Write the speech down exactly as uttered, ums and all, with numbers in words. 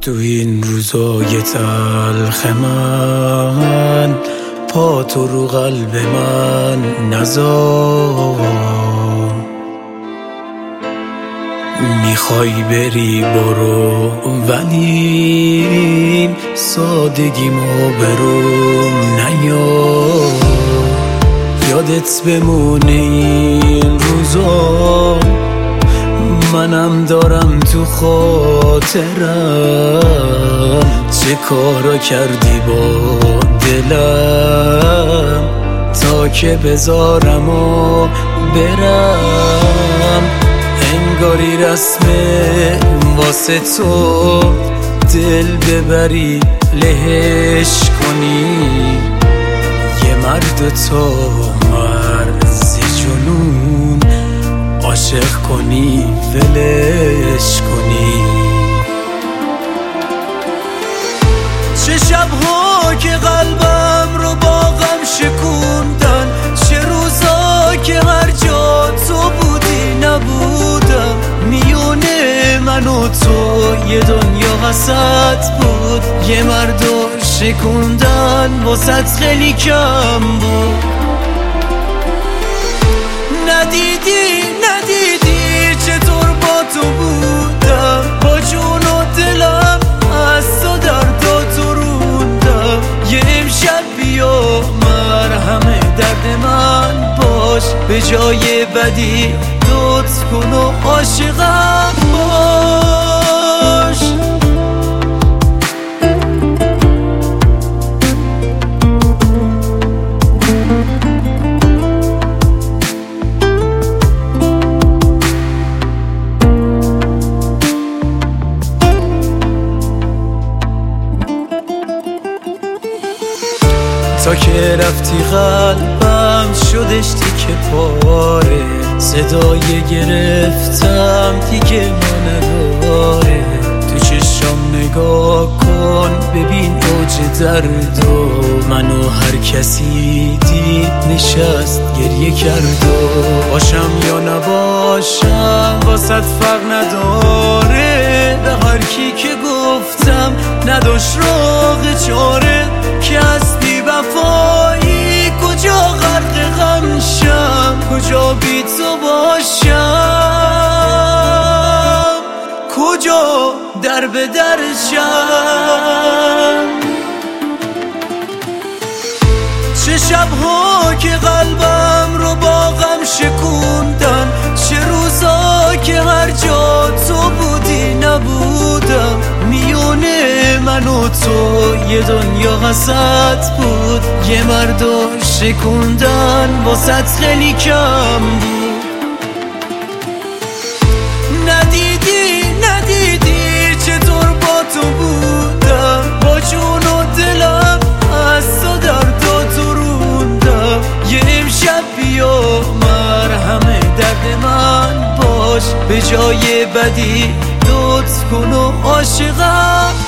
تو این روزای تلخ من پا تو رو قلب من نذار. میخوای بری برو ولی سادگیمو بروم نیار. یادت بمونه این روزا منم دارم تو خاطرم چه کارا کردی با دلم تا که بذارم و برم. انگاری رسمه واسه تو دل ببری لهش کنی. یه مرد تو مرز جنون عاشق کنی ولش کنی. چه شبها که قلبم رو با غم شکوندن، چه روزا که هر جا تو بودی نبودم. میونه من و تو یه دنیا وسط بود، یه مردو شکوندن واسط خیلی کم بود. ندیدی ندیدی چطور با تو بودم، با جون و دلم از تو دردا تو روندم. یه امشب بیا مرهم درد من باش، به جای بدی لطف کن و عاشقم باش. تا که رفتی قلبم شدش تیکه پاره، صدای گرفتم دیگه ما نداره. تو چشم نگاه کن ببین اوج درد و منو هر کسی دید نشست گریه کرد. و باشم یا نباشم واسط فرق نداره، به هر کی که گفتم نداشت راه چاره. که از بی وفایی کجا غرق غم شم، کجا بی تو باشم، کجا در به در شم. چه شبها که قلبم رو با غم شکوندن، چه روزا که هر جا تو بودی نبودم. میونه من و تو یه دنیا وسط بود، یه مردو شکوندن واسط خیلی کم بود. ندیدی ندیدی چطور با تو بودم، با جون و دلم از تو دردا تو روندم. یه امشب بیا مرهم درد من باش، به جای بدی لطف کن و عاشقم